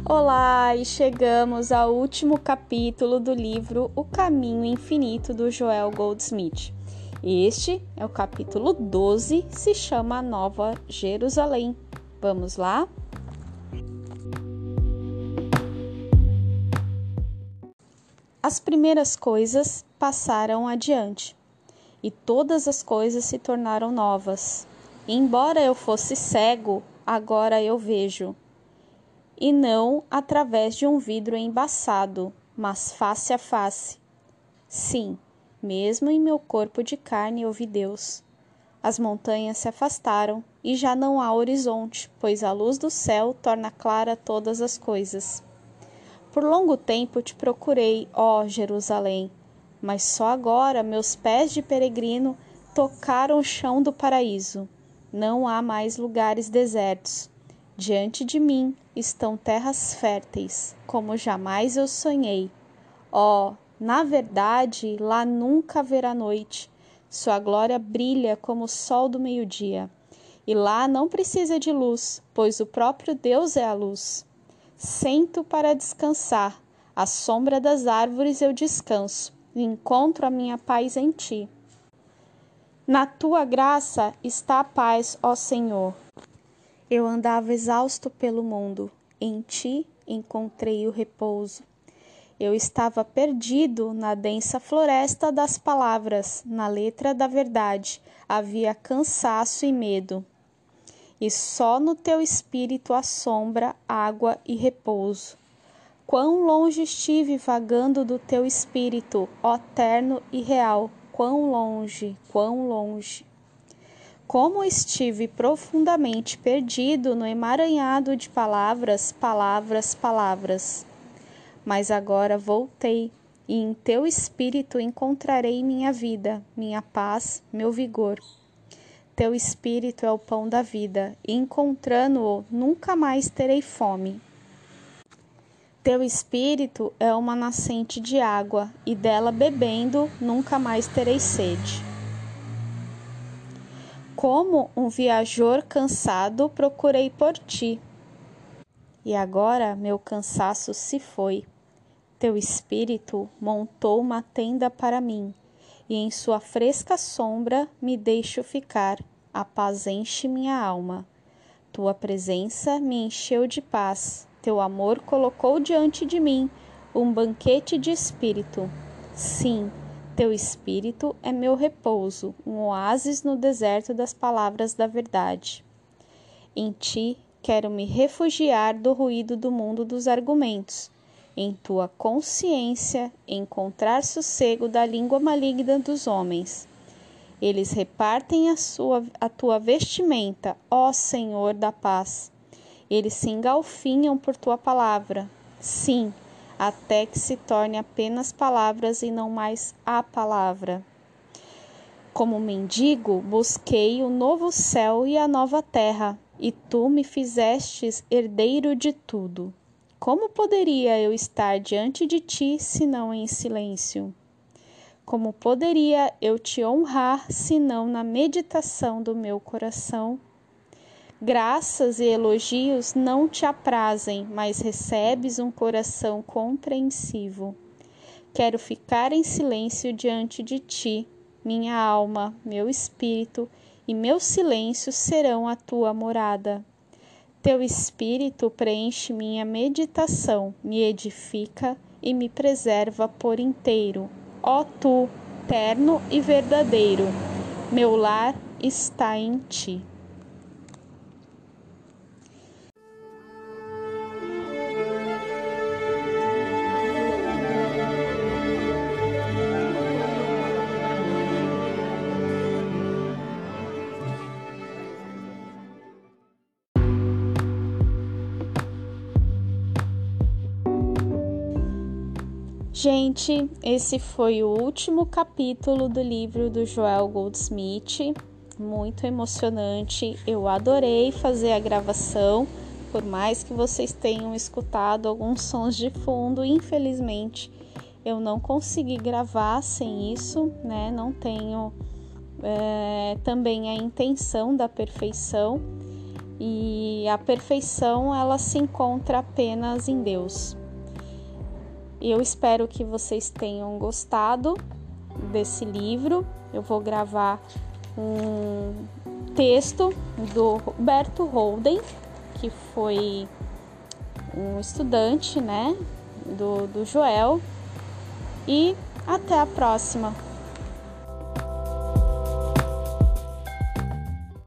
Olá, e chegamos ao último capítulo do livro O Caminho Infinito, do Joel Goldsmith. Este é o capítulo 12, se chama Nova Jerusalém. Vamos lá? As primeiras coisas passaram adiante, e todas as coisas se tornaram novas. Embora eu fosse cego, agora eu vejo. E não através de um vidro embaçado, mas face a face. Sim, mesmo em meu corpo de carne eu vi Deus. As montanhas se afastaram e já não há horizonte, pois a luz do céu torna clara todas as coisas. Por longo tempo te procurei, ó Jerusalém, mas só agora meus pés de peregrino tocaram o chão do paraíso. Não há mais lugares desertos. Diante de mim estão terras férteis, como jamais eu sonhei. Na verdade, lá nunca haverá noite. Sua glória brilha como o sol do meio-dia. E lá não precisa de luz, pois o próprio Deus é a luz. Sento para descansar. À sombra das árvores eu descanso e encontro a minha paz em ti. Na tua graça está a paz, ó Senhor. Eu andava exausto pelo mundo, em ti encontrei o repouso. Eu estava perdido na densa floresta das palavras, na letra da verdade, havia cansaço e medo. E só no teu espírito há sombra, água e repouso. Quão longe estive vagando do teu espírito, ó terno e real, quão longe, quão longe. Como estive profundamente perdido no emaranhado de palavras, palavras, palavras. Mas agora voltei, e em teu espírito encontrarei minha vida, minha paz, meu vigor. Teu espírito é o pão da vida, e encontrando-o, nunca mais terei fome. Teu espírito é uma nascente de água, e dela bebendo, nunca mais terei sede. Como um viajor cansado, procurei por ti. E agora meu cansaço se foi. Teu espírito montou uma tenda para mim, e em sua fresca sombra me deixo ficar. A paz enche minha alma. Tua presença me encheu de paz. Teu amor colocou diante de mim um banquete de espírito. Sim, teu espírito é meu repouso, um oásis no deserto das palavras da verdade. Em ti quero me refugiar do ruído do mundo dos argumentos. Em tua consciência encontrar sossego da língua maligna dos homens. Eles repartem a tua vestimenta, ó Senhor da paz. Eles se engalfinham por tua palavra. Sim, até que se torne apenas palavras e não mais a palavra. Como mendigo, busquei o novo céu e a nova terra, e tu me fizestes herdeiro de tudo. Como poderia eu estar diante de ti, senão em silêncio? Como poderia eu te honrar, senão na meditação do meu coração? Graças e elogios não te aprazem, mas recebes um coração compreensivo. Quero ficar em silêncio diante de ti, minha alma, meu espírito e meu silêncio serão a tua morada. Teu espírito preenche minha meditação, me edifica e me preserva por inteiro. Ó tu, terno e verdadeiro, meu lar está em ti. Gente, esse foi o último capítulo do livro do Joel Goldsmith, muito emocionante. Eu adorei fazer a gravação, por mais que vocês tenham escutado alguns sons de fundo, infelizmente eu não consegui gravar sem isso, né? Não tenho também a intenção da perfeição. e a perfeição ela se encontra apenas em Deus. Eu espero que vocês tenham gostado desse livro. Eu vou gravar um texto do Roberto Holden, que foi um estudante, né, do Joel. E até a próxima!